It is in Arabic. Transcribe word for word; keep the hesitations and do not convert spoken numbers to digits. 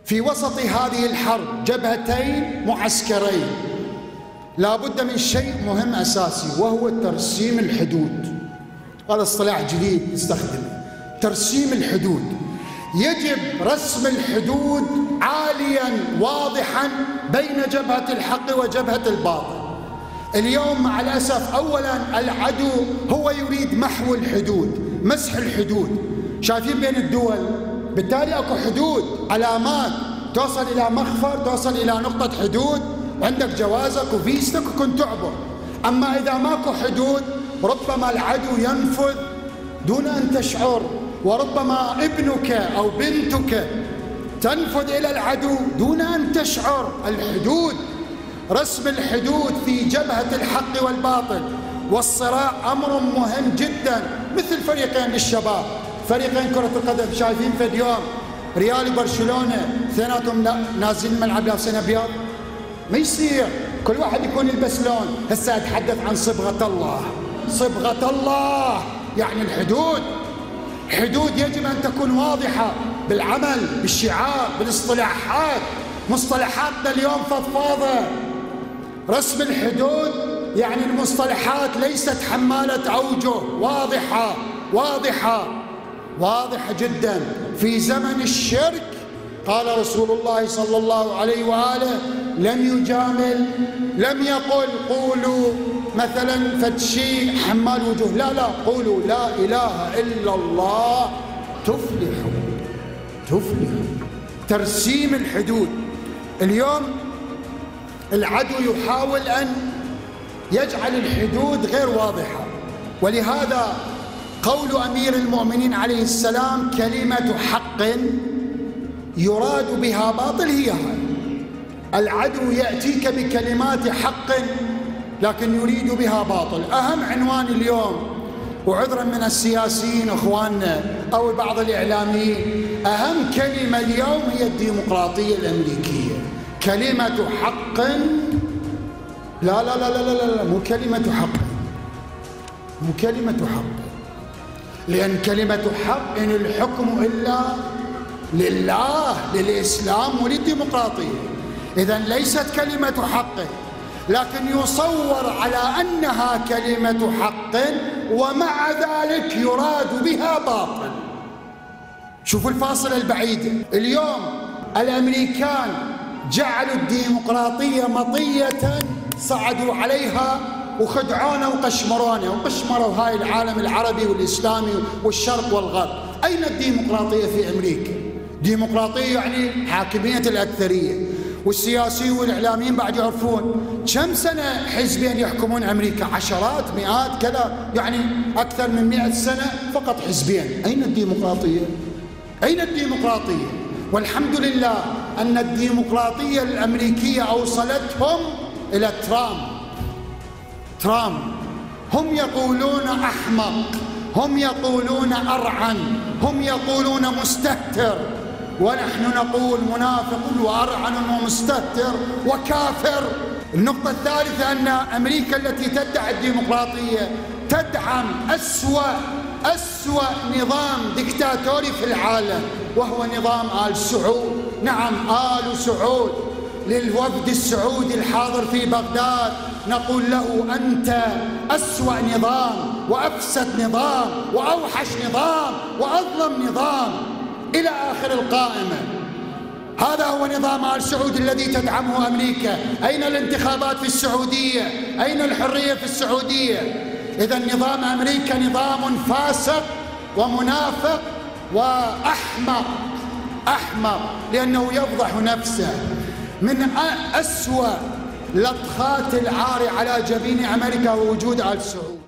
في وسط هذه الحرب جبهتين معسكرين، لا بد من شيء مهم أساسي، وهو ترسيم الحدود. هذا اصطلاح جديد نستخدمه، ترسيم الحدود. يجب رسم الحدود عاليا واضحا بين جبهة الحق وجبهة الباطل. اليوم مع الأسف أولا العدو هو يريد محو الحدود، مسح الحدود. شايفين بين الدول، بالتالي اكو حدود، علامات توصل إلى مخفر، توصل إلى نقطة حدود، وعندك جوازك وفيزتك وكنت تعبر. أما إذا ماكو حدود ربما العدو ينفذ دون أن تشعر، وربما ابنك أو بنتك تنفذ إلى العدو دون أن تشعر. الحدود، رسم الحدود في جبهة الحق والباطل والصراع أمر مهم جدا. مثل فريقين للشباب، فريقين كرة القدم، شايفين في اليوم ريال وبرشلونة اثنيناتهم نازلين الملعب لابسين أبيض، ما يصير كل واحد يكون يلبس لون. هسه أتحدث عن صبغة الله، صبغة الله يعني الحدود. حدود يجب أن تكون واضحة بالعمل، بالشعار، بالاصطلاحات. مصطلحاتنا اليوم فضفاضة. رسم الحدود يعني المصطلحات ليست حمالة أوجه، واضحة واضحة واضحة جدا. في زمن الشرك قال رسول الله صلى الله عليه وآله لم يجامل، لم يقل قولوا مثلا فتشي حمال وجوه، لا لا، قولوا لا إله إلا الله تفلحوا تفلحوا. ترسيم الحدود. اليوم العدو يحاول أن يجعل الحدود غير واضحة، ولهذا قول أمير المؤمنين عليه السلام كلمة حق يراد بها باطل هي هاي. العدو يأتيك بكلمات حق لكن يريد بها باطل. أهم عنوان اليوم، وعذرا من السياسيين اخواننا او بعض الاعلاميين، اهم كلمة اليوم هي الديمقراطية الامريكية. كلمة حق، لا لا لا لا لا, لا. مو كلمة حق، مو كلمة حق، لأن كلمة حق إن الحكم إلا لله، للإسلام وللديمقراطية. إذن ليست كلمة حق، لكن يصور على أنها كلمة حق ومع ذلك يراد بها باطل. شوفوا الفاصلة البعيدة. اليوم الأمريكان جعلوا الديمقراطية مطية، صعدوا عليها وخدعونا وقشمرونا وقشمروا هاي العالم العربي والإسلامي والشرق والغرب. أين الديمقراطية في أمريكا؟ ديمقراطية يعني حاكمية الأكثرية، والسياسيين والإعلاميين بعد يعرفون كم سنة حزبين يحكمون أمريكا، عشرات مئات كذا، يعني أكثر من مئة سنة فقط حزبين. أين الديمقراطية؟ أين الديمقراطية؟ والحمد لله أن الديمقراطية الأمريكية أوصلتهم إلى ترامب. ترامب هم يقولون أحمق، هم يقولون أرعن، هم يقولون مستهتر، ونحن نقول منافق وأرعن ومستهتر وكافر. النقطة الثالثة أن أمريكا التي تدعي الديمقراطية تدعم أسوأ أسوأ نظام ديكتاتوري في العالم، وهو نظام آل سعود. نعم، آل سعود. للوفد السعودي الحاضر في بغداد نقول له أنت أسوأ نظام وأفسد نظام وأوحش نظام وأظلم نظام إلى آخر القائمة. هذا هو نظام آل سعود الذي تدعمه أمريكا. أين الانتخابات في السعودية؟ أين الحرية في السعودية؟ إذا نظام أمريكا نظام فاسق ومنافق وأحمق، أحمق لأنه يفضح نفسه. من أسوأ لطخات العار على جبين أمريكا ووجود آل سعود.